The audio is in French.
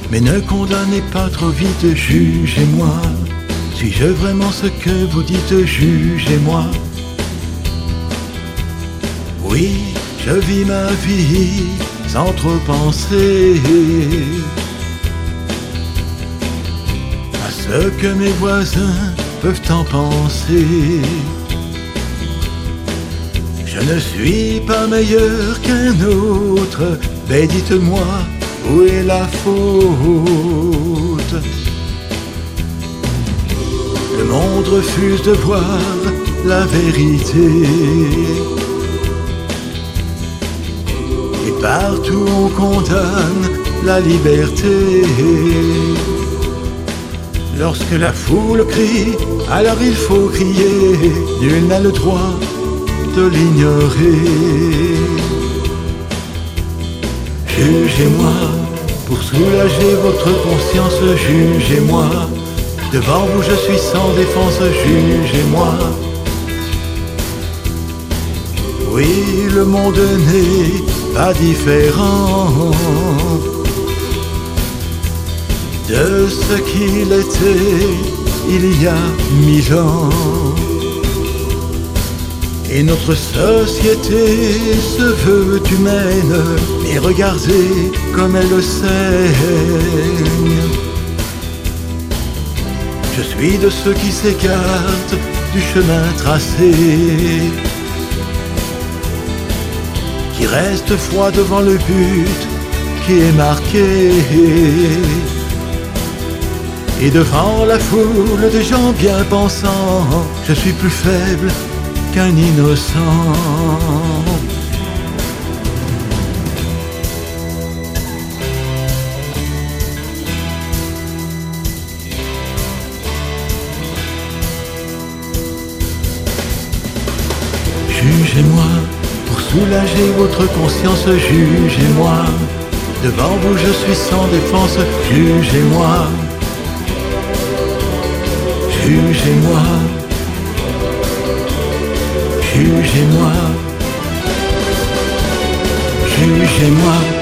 Mais ne condamnez pas trop vite, jugez-moi. Suis-je vraiment ce que vous dites, jugez-moi. Oui, je vis ma vie sans trop penser à ce que mes voisins peuvent en penser. Je ne suis pas meilleur qu'un autre, mais dites-moi, où est la faute? Le monde refuse de voir la vérité, et partout on condamne la liberté. Lorsque la foule crie, alors il faut crier, nul n'a le droit de l'ignorer. Jugez-moi, pour soulager votre conscience, jugez-moi. Devant vous je suis sans défense, jugez-moi. Oui, le monde n'est pas différent de ce qu'il était il y a 1000 ans. Et notre société se veut humaine, mais regardez comme elle saigne. Je suis de ceux qui s'écartent du chemin tracé, qui restent froids devant le but qui est marqué. Et devant la foule de gens bien pensants, je suis plus faible qu'un innocent. Jugez-moi, pour soulager votre conscience, jugez-moi. Devant vous je suis sans défense, jugez-moi. Jugez-moi. Jugez-moi, jugez-moi.